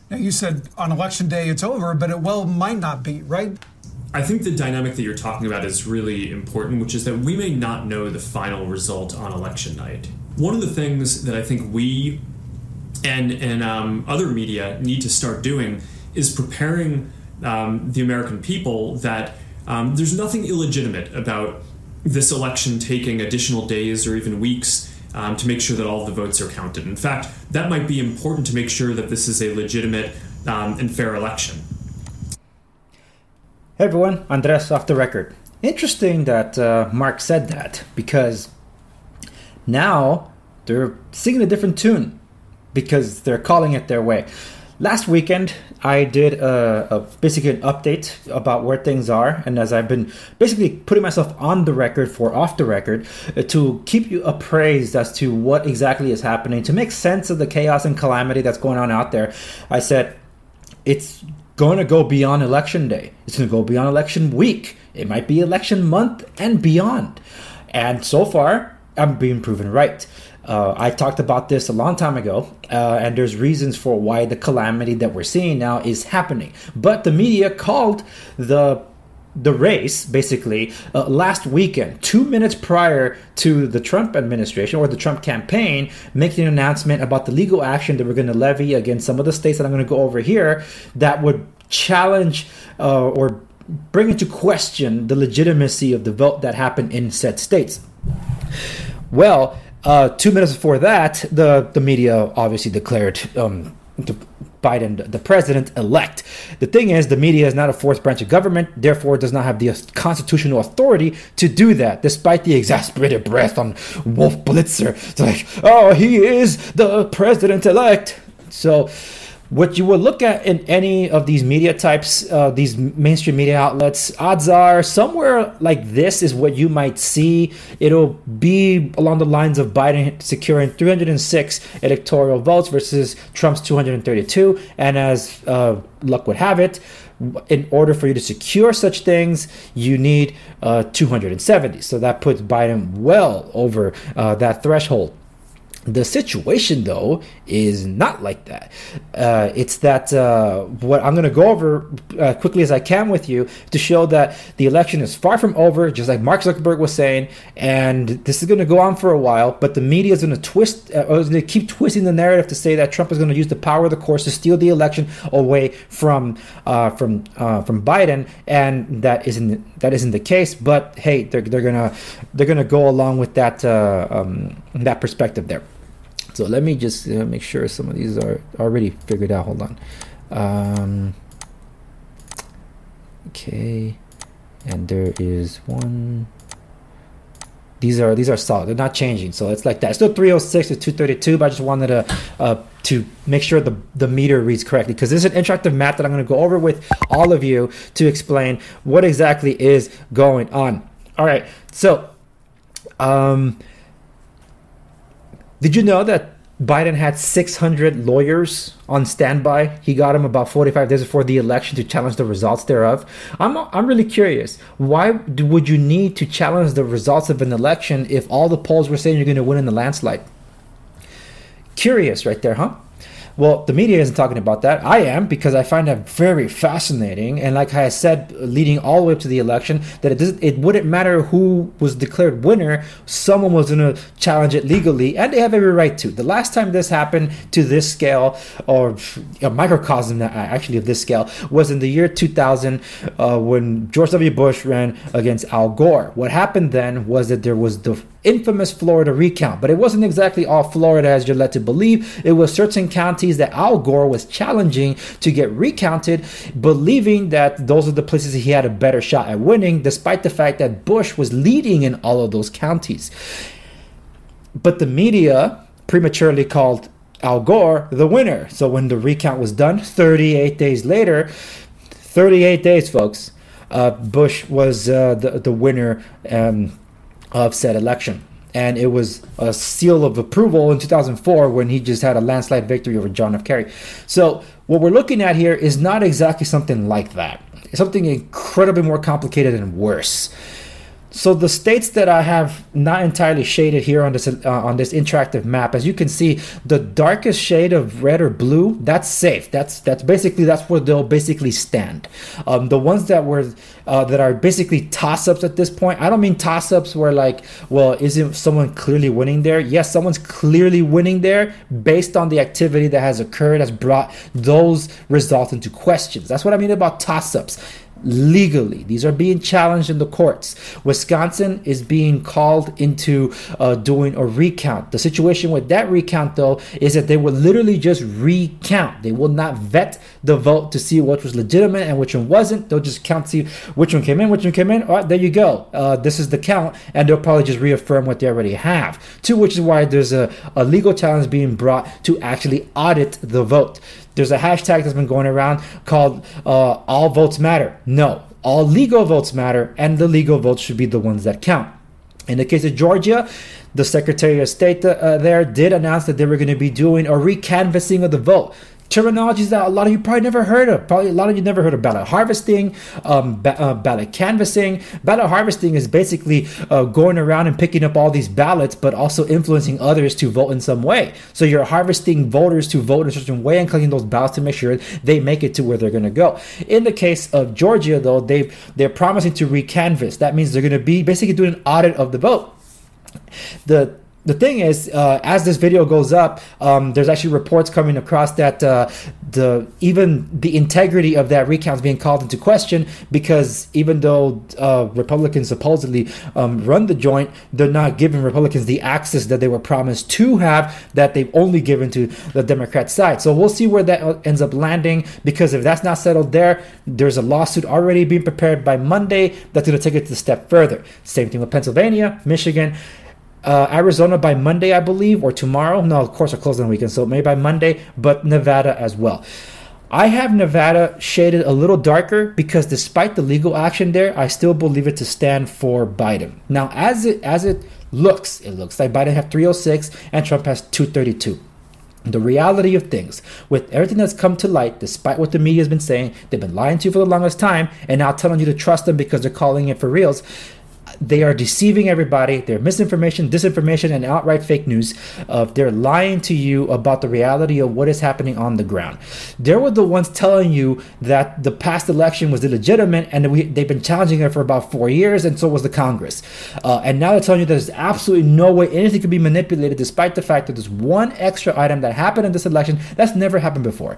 Now, you said on election day it's over, but it might not be, right? I think the dynamic that you're talking about is really important, which is that we may not know the final result on election night. One of the things that I think we and other media need to start doing is preparing the American people that there's nothing illegitimate about this election taking additional days or even weeks to make sure that all of the votes are counted. In fact, that might be important to make sure that this is a legitimate and fair election. Hey everyone, Andres off the record. Interesting that Mark said that, because now they're singing a different tune because they're calling it their way. Last weekend, I did basically an update about where things are, and as I've been basically putting myself on the record for off the record to keep you appraised as to what exactly is happening, to make sense of the chaos and calamity that's going on out there, I said it's going to go beyond election day. It's going to go beyond election week. It might be election month and beyond. And so far, I'm being proven right. I talked about this a long time ago, and there's reasons for why the calamity that we're seeing now is happening. But the media called the race, basically, last weekend, 2 minutes prior to the Trump administration or the Trump campaign, making an announcement about the legal action that we're going to levy against some of the states that I'm going to go over here that would challenge or bring into question the legitimacy of the vote that happened in said states. Well, 2 minutes before that, the media obviously declared Biden the president-elect. The thing is, the media is not a fourth branch of government, therefore does not have the constitutional authority to do that, despite the exasperated breath on Wolf Blitzer. It's like, oh, he is the president-elect. So what you will look at in any of these media types, these mainstream media outlets, odds are somewhere like this is what you might see. It'll be along the lines of Biden securing 306 electoral votes versus Trump's 232. And as luck would have it, in order for you to secure such things, you need 270. So that puts Biden well over that threshold. The situation, though, is not like that. It's that what I'm going to go over quickly as I can with you to show that the election is far from over, just like Mark Zuckerberg was saying, and this is going to go on for a while, but the media is going to twist, or is going to keep twisting the narrative to say that Trump is going to use the power of the courts to steal the election away from Biden, and that isn't the case. But hey, they're gonna go along with that perspective there. So let me just make sure some of these are already figured out. Hold on. Okay, and there is one. These are solid. They're not changing, so it's like that. It's still 306 to 232, but I just wanted to make sure the meter reads correctly, because this is an interactive map that I'm going to go over with all of you to explain what exactly is going on. All right, so did you know that Biden had 600 lawyers on standby? He got them about 45 days before the election to challenge the results thereof. I'm really curious. Why would you need to challenge the results of an election if all the polls were saying you're going to win in the landslide? Curious right there, huh? Well, the media isn't talking about that. I am, because I find that very fascinating. And like I said, leading all the way up to the election, that it wouldn't matter who was declared winner. Someone was going to challenge it legally, and they have every right to. The last time this happened to this scale, or a microcosm actually of this scale, was in the year 2000 when George W. Bush ran against Al Gore. What happened then was that there was the infamous Florida recount, but it wasn't exactly all Florida as you're led to believe. It was certain counties that Al Gore was challenging to get recounted, believing that those are the places he had a better shot at winning, despite the fact that Bush was leading in all of those counties. But the media prematurely called Al Gore the winner. So when the recount was done, 38 days later, 38 days, folks, Bush was the winner of said election. And it was a seal of approval in 2004 when he just had a landslide victory over John F. Kerry. So what we're looking at here is not exactly something like that. It's something incredibly more complicated and worse. So the states that I have not entirely shaded here on this interactive map, as you can see, the darkest shade of red or blue, that's safe. That's where they'll basically stand. The ones that are basically toss-ups at this point. I don't mean toss-ups where like, well, isn't someone clearly winning there? Yes, someone's clearly winning there based on the activity that has occurred, has brought those results into questions. That's what I mean about toss-ups. Legally, these are being challenged in the courts. Wisconsin is being called into doing a recount. The situation with that recount, though, is that they will literally just recount. They will not vet the vote to see which was legitimate and which one wasn't. They'll just count, see which one came in, which one came in. All right, there you go. This is the count, and they'll probably just reaffirm what they already have. Too, which is why there's a legal challenge being brought to actually audit the vote. There's a hashtag that's been going around called all votes matter. No, all legal votes matter, and the legal votes should be the ones that count. In the case of Georgia, the Secretary of State there did announce that they were going to be doing a recanvassing of the vote. Terminologies that a lot of you probably never heard of. Probably a lot of you never heard of ballot harvesting, ballot canvassing. Ballot harvesting is basically going around and picking up all these ballots, but also influencing others to vote in some way. So you're harvesting voters to vote in a certain way and collecting those ballots to make sure they make it to where they're going to go. In the case of Georgia, though, they're promising to recanvass. That means they're going to be basically doing an audit of the vote. The thing is, as this video goes up, there's actually reports coming across that even the integrity of that recount is being called into question, because even though Republicans supposedly run the joint, they're not giving Republicans the access that they were promised to have, that they've only given to the Democrat side. So we'll see where that ends up landing, because if that's not settled there's a lawsuit already being prepared by Monday that's going to take it a step further. Same thing with Pennsylvania, Michigan. Arizona by Monday, I believe, or tomorrow. No, of course, are closed on the weekend, so maybe by Monday, but Nevada as well. I have Nevada shaded a little darker because despite the legal action there, I still believe it to stand for Biden. Now, as it looks like Biden has 306 and Trump has 232. The reality of things, with everything that's come to light, despite what the media has been saying, they've been lying to you for the longest time, and now telling you to trust them because they're calling it for reals. They are deceiving everybody. They're misinformation, disinformation, and outright fake news. They're lying to you about the reality of what is happening on the ground. They were the ones telling you that the past election was illegitimate, and they've been challenging it for about 4 years, and so was the Congress. And now they're telling you there's absolutely no way anything could be manipulated, despite the fact that there's one extra item that happened in this election that's never happened before.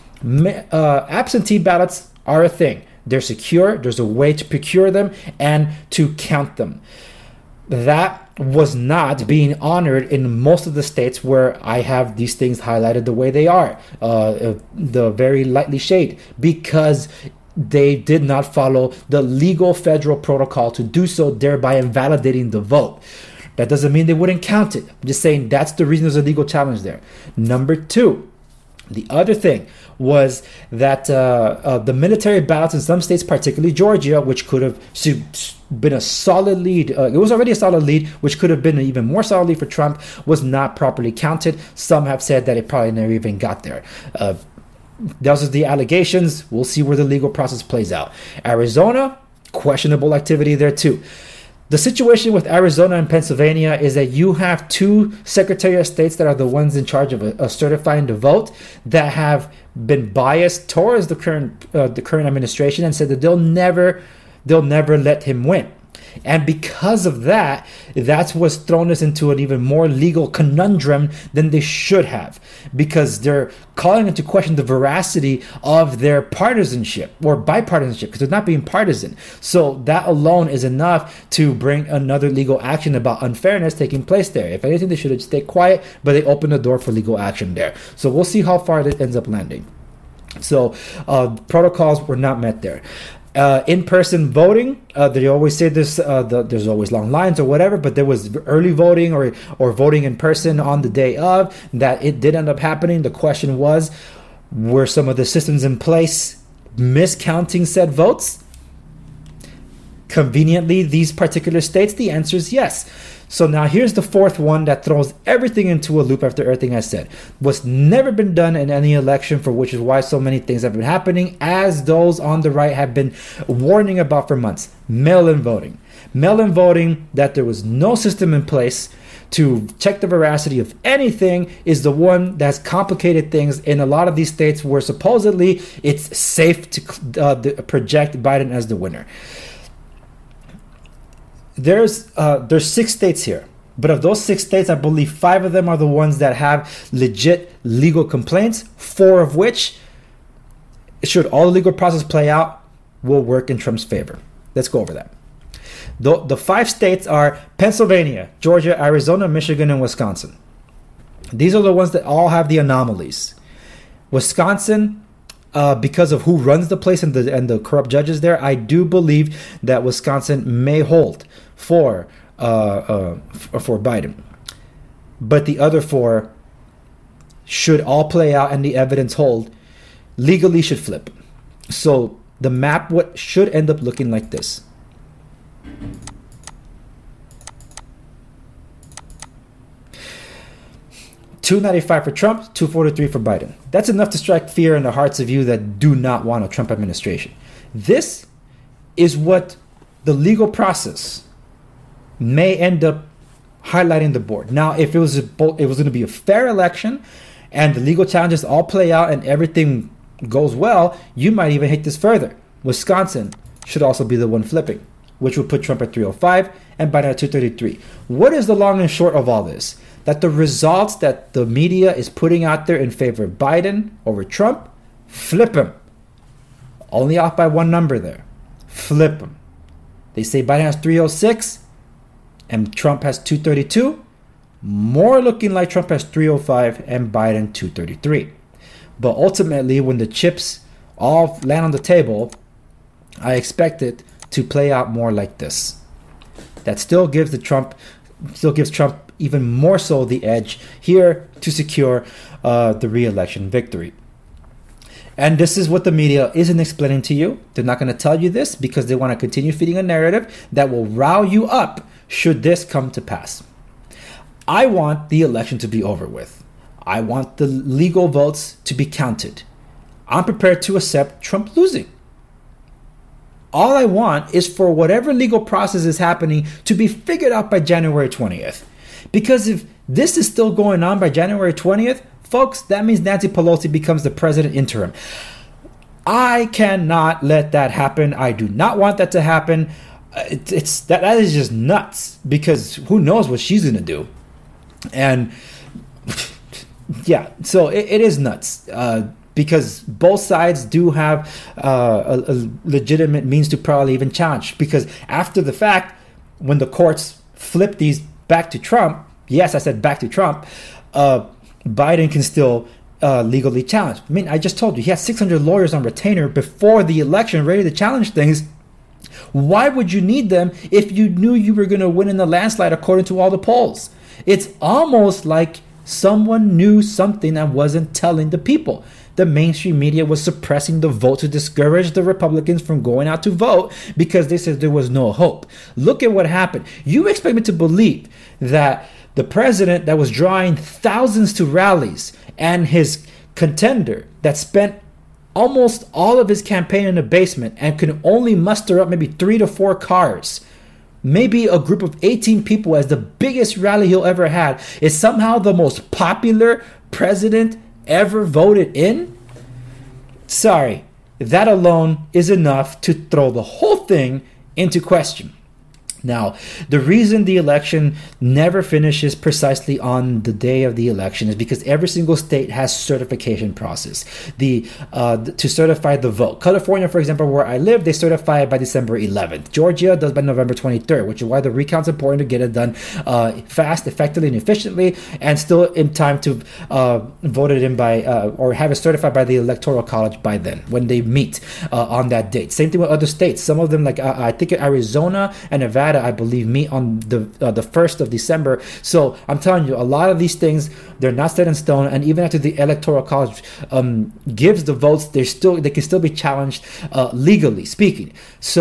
Absentee ballots are a thing. They're secure. There's a way to procure them and to count them. That was not being honored in most of the states where I have these things highlighted the way they are, the very lightly shade, because they did not follow the legal federal protocol to do so, thereby invalidating the vote. That doesn't mean they wouldn't count it. I'm just saying that's the reason there's a legal challenge there. Number two, the other thing was that the military ballots in some states, particularly Georgia, which could have been a solid lead, it was already a solid lead, which could have been an even more solid lead for Trump, was not properly counted. Some have said that it probably never even got there. Those are the allegations. We'll see where the legal process plays out. Arizona, questionable activity there too. The situation with Arizona and Pennsylvania is that you have two Secretary of States that are the ones in charge of certifying the vote that have been biased towards the current administration and said that they'll never let him win. And because of that, that's what's thrown us into an even more legal conundrum than they should have, because they're calling into question the veracity of their partisanship or bipartisanship, because they're not being partisan. So that alone is enough to bring another legal action about unfairness taking place there. If anything, they should have stayed quiet, but they opened the door for legal action there. So we'll see how far it ends up landing. So protocols were not met there. In-person voting, they always say this, there's always long lines or whatever, but there was early voting or voting in person on the day of, that it did end up happening. The question was, were some of the systems in place miscounting said votes? conveniently these particular states? The answer is yes. So now here's the fourth one that throws everything into a loop after everything I said. What's never been done in any election, for which is why so many things have been happening, as those on the right have been warning about for months. Mail-in voting. Mail-in voting, that there was no system in place to check the veracity of anything, is the one that's complicated things in a lot of these states where supposedly it's safe to project Biden as the winner. There's 6 states here, but of those 6 states, I believe 5 of them are the ones that have legit legal complaints, 4 of which, should all the legal process play out, will work in Trump's favor. Let's go over that. The 5 states are Pennsylvania, Georgia, Arizona, Michigan, and Wisconsin. These are the ones that all have the anomalies. Wisconsin, because of who runs the place and the corrupt judges there, I do believe that Wisconsin may hold for Biden. But the other 4 should all play out and the evidence hold, legally should flip. So the map should end up looking like this. $295 for Trump, $243 for Biden. That's enough to strike fear in the hearts of you that do not want a Trump administration. This is what the legal process may end up highlighting the board. Now, if it was going to be a fair election and the legal challenges all play out and everything goes well, you might even hit this further. Wisconsin should also be the one flipping, which would put Trump at 305 and Biden at 233. What is the long and short of all this? That the results that the media is putting out there in favor of Biden over Trump, flip him. Only off by 1 number there. Flip him. They say Biden has 306 and Trump has 232. More looking like Trump has 305 and Biden 233. But ultimately, when the chips all land on the table, I expect it to play out more like this. That still gives Trump even more so the edge here to secure the re-election victory. And this is what the media isn't explaining to you. They're not going to tell you this because they want to continue feeding a narrative that will rile you up should this come to pass. I want the election to be over with. I want the legal votes to be counted. I'm prepared to accept Trump losing. All I want is for whatever legal process is happening to be figured out by January 20th. Because if this is still going on by January 20th, folks, that means Nancy Pelosi becomes the president interim. I cannot let that happen. I do not want that to happen. That is just nuts, because who knows what she's going to do. And yeah, so it is nuts. Because both sides do have a legitimate means to probably even challenge. Because after the fact, when the courts flip these back to Trump, yes, I said back to Trump, Biden can still legally challenge. I mean, I just told you, he had 600 lawyers on retainer before the election ready to challenge things. Why would you need them if you knew you were going to win in the landslide according to all the polls? It's almost like someone knew something and wasn't telling the people. The mainstream media was suppressing the vote to discourage the Republicans from going out to vote because they said there was no hope. Look at what happened. You expect me to believe that the president that was drawing thousands to rallies and his contender that spent almost all of his campaign in the basement and could only muster up maybe 3 to 4 cars, maybe a group of 18 people as the biggest rally he'll ever had, is somehow the most popular president ever voted in? Sorry, that alone is enough to throw the whole thing into question. Now, the reason the election never finishes precisely on the day of the election is because every single state has certification process to certify the vote. California, for example, where I live, they certify it by December 11th. Georgia does by November 23rd, which is why the recount's important to get it done fast, effectively, and efficiently, and still in time to vote it in by or have it certified by the Electoral College by then, when they meet on that date. Same thing with other states. Some of them, like I think Arizona and Nevada, I believe, meet on the 1st of December. So I'm telling you, a lot of these things, they're not set in stone, and even after the Electoral College gives the votes, they can still be challenged legally speaking. So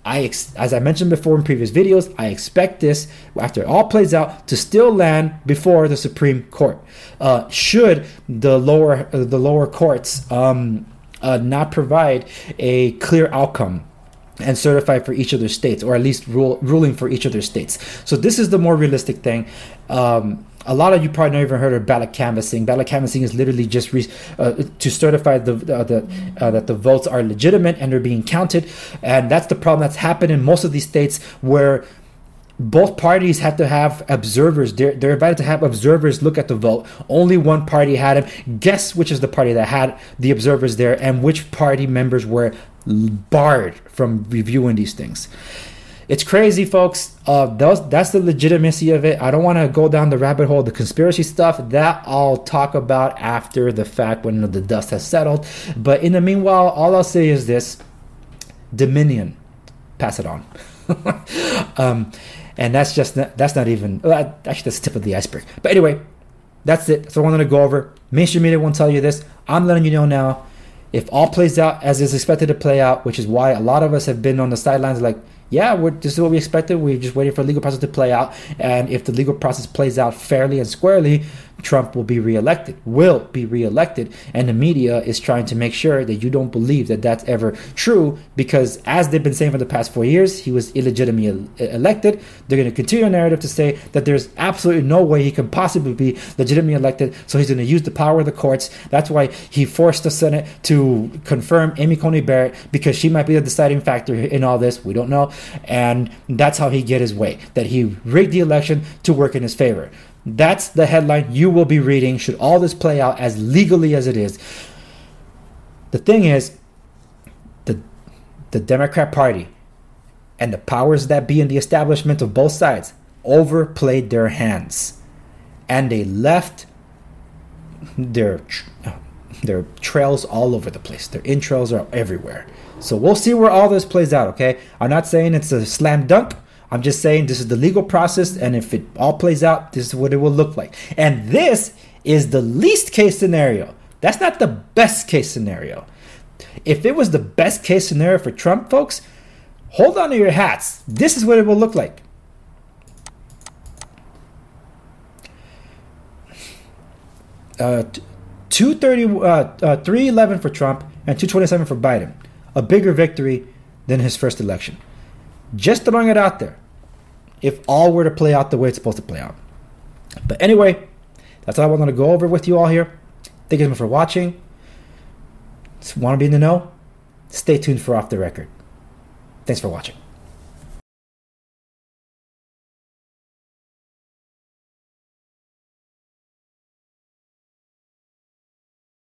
as I mentioned before in previous videos, I expect this, after it all plays out, to still land before the Supreme Court. Should the lower courts not provide a clear outcome and certify for each of their states, or at least ruling for each of their states. So this is the more realistic thing. A lot of you probably never even heard of ballot canvassing. Ballot canvassing is literally just to certify that the votes are legitimate and they're being counted. And that's the problem that's happened in most of these states, where both parties had to have observers. They're invited to have observers look at the vote. Only one party had them. Guess which is the party that had the observers there, and which party members were barred from reviewing these things. It's crazy, folks. That's the legitimacy of it. I don't want to go down the rabbit hole of the conspiracy stuff. That I'll talk about after the fact, when the dust has settled. But in the meanwhile, all I'll say is this: Dominion, pass it on. And that's not even, actually that's the tip of the iceberg. But anyway, that's it. So I wanted to go over. Mainstream media won't tell you this. I'm letting you know now. If all plays out as is expected to play out, which is why a lot of us have been on the sidelines like, yeah, this is what we expected. We're just waiting for the legal process to play out. And if the legal process plays out fairly and squarely, Trump will be reelected. And the media is trying to make sure that you don't believe that that's ever true, because as they've been saying for the past 4 years, he was illegitimately elected. They're going to continue a narrative to say that there's absolutely no way he can possibly be legitimately elected, so he's going to use the power of the courts. That's why he forced the Senate to confirm Amy Coney Barrett, because she might be the deciding factor in all this. We don't know. And that's how he get his way, that he rigged the election to work in his favor. That's the headline you will be reading should all this play out as legally as it is. The thing is, the Democrat Party and the powers that be in the establishment of both sides overplayed their hands, and they left their trails all over the place. Their entrails are everywhere. So we'll see where all this plays out, okay? I'm not saying it's a slam dunk. I'm just saying this is the legal process, and if it all plays out, this is what it will look like. And this is the least case scenario. That's not the best case scenario. If it was the best case scenario for Trump, folks, hold on to your hats. This is what it will look like. Uh, 311 for Trump and 227 for Biden. A bigger victory than his first election. Just throwing it out there, if all were to play out the way it's supposed to play out. But anyway, that's all I wanted to go over with you all here. Thank you so much for watching. Want to be in the know? Stay tuned for Off the Record. Thanks for watching.